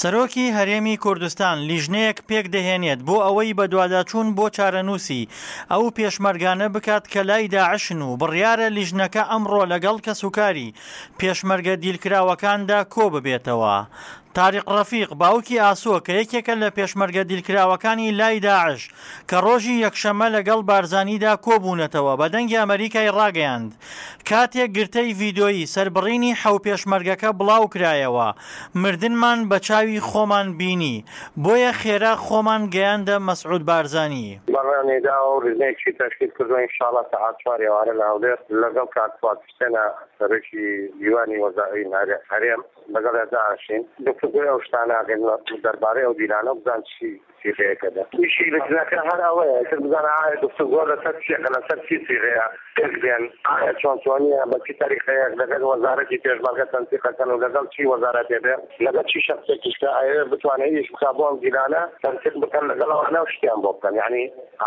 سەرۆکی هەرێمی کوردستان لیژنەیەک پێک دەهێنێت بۆ ئەوەی بە دواداچوون بۆ چارەنووسی ئەو پێشمەرگانە بکات کە لای داعشن و بڕیارە لیژنەکە ئەمڕۆ لەگەڵ کەسوکاری پێشمەرگە دیلکراوەکاندا کۆ ببێتەوە. تاریق ڕەفیق باوکی ئاسۆ کە یەکێکە لە پێشمەرگە دیلکراوەکانی لای داعش کە ڕۆژی یەکشەمە لەگەڵ بارزانیدا کۆبوونەتەوە بە دەنگی ئەمریکای ڕاگەیاند کاتێک گرتەی ڤیدۆیی سەربڕینی حەو پێشمەرگەکە بڵاو کرایەوە مردنمان بە چاوی خۆمان بینی بۆیە خێرا خۆمان گەیاندە مەسعود بارزانی. بەڕێنێدا و ڕێزەیەکی تەشکیل کردووە ئینشاڵڵا سەعات 4 ئێوارە لەهەولێر لەگەڵ کاکفات حوسێنە سەرۆکی دیوانی وەزارەتی هەرێم لەگەڵ داعشین گفتوگۆی ئەو شتانەکەن دەربارەی ئەو دیلانە بزان چی سیغەیەکەدا تویشی لەجنەکە هەر ئەوەیە کە بزانە ئایا گفتوگۆ لەسەر چیەکە لەسەر چی سیغەیە پێکدێن ئایا چۆن چۆنیە بە چی تاریخەیەک لەگەڵ وەزارەتی پێشمەرگە تەنسیقەکەن و لەگەڵ چی وەزارەتێ بێ لەگەڵ چی شەخصێکیش کە ئایا بتوانێت ئیش بکا بۆ ئەم دیلانە تەنسیق بکەن لەگەڵ ئەوانە و شتیان بۆ بکەن یعنی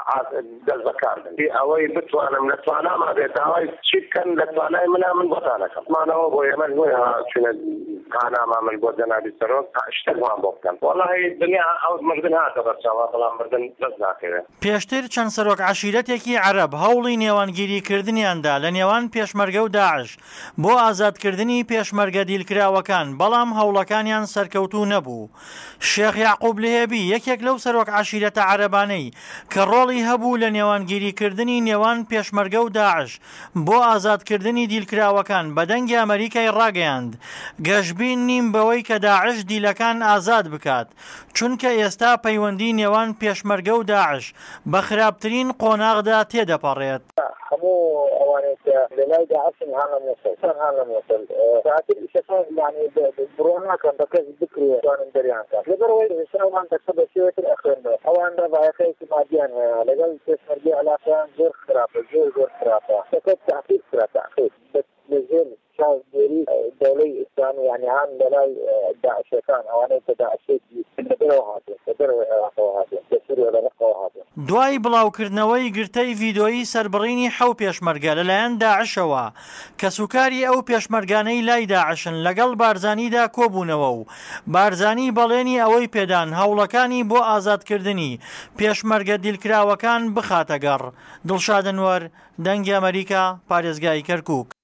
دەست بەکار بن ئەوەی بتوانم لە تواناما بێت ئەوەی چی بکەن لە توانای منە من بۆتانەکەم مانەوە بۆ ئێمە نوێ چونە قاناما من بۆ جەنابی سەرۆک شتێکمان بۆ بکەن وەڵاهی دنیا ئەو مردن هاتە بەرچاوە بەڵام مردن دەست ناکەوێت. پێشتر چەند سەرۆک عەشیرەتێکی عەرەب هەوڵی نێوانگیریکردنیاندا لە نێوان پێشمەرگە و داعش بۆ ئازادکردنی پێشمەرگە دیلکراوەکان بەڵام هەوڵەکانیان سەرکەوتوو نەبوو. شێخ یاعقوب لێهێبی یەکێک لەو سەرۆک عەشیرەتە عەرەبانەی کە ڕۆڵی هەبوو لە نێوانگیریکردنی نێوان پێشمەرگە و داعش بۆ ئازادکردنی دیلکراوەکان بە دەنگی ئەمریکای ڕاگەیاند گەشبین نیم بەوەی کە داعش دیلەکان ئازاد بکات چونکە ئێستا پەیوەندی نێوان پێشمەرگە و داعش بە خراپترین قۆناغدا تێدەپەڕێت. هەموو ئەوانێت لەلای داعشن هەڵە مۆسڵ هەڵە مۆسڵ ساعتی شەفان یعنی بڕۆ ناکەن بە کەس بکرێت توانن دەریانکە لەبەرەوەی هێشتاوان دەکە بە شێوەیەتر ئەخوێنەوە ئەوان ڕەڤایەکەیەکی مادیان هەیە لەگەڵ پێشمەرگەی عەلاقەیان زۆر خراپە زۆر خراپە دەکەوت تەعقیب کرا تەعقیب لەژێر چاودێری دەوڵەی ئیسلامی یعنی هەم لەلای داعشەکان ئەوانەی کە داعشێکی لەبەرەوە هاتێن لەبەرەوەی عێراقەوە هاتێن لە سووریا لەڕەقەوە هاتێن. دوای بڵاوکردنەوەی گرتەی ڤیدۆیی سەربڕینی حەو پێشمەرگە لەلایەن داعشەوە کە سوکاری ئەو پێشمەرگانەی لای داعشن لەگەڵ بارزانیدا کۆبوونەوە و بارزانی بەڵێنی ئەوەی پێدان هەوڵەکانی بۆ ئازادکردنی پێشمەرگە دیلکراوەکان بخاتە گەڕ. دڵشاد ئەنوەر، دەنگی ئەمریکا، پارێزگای کەرکووک.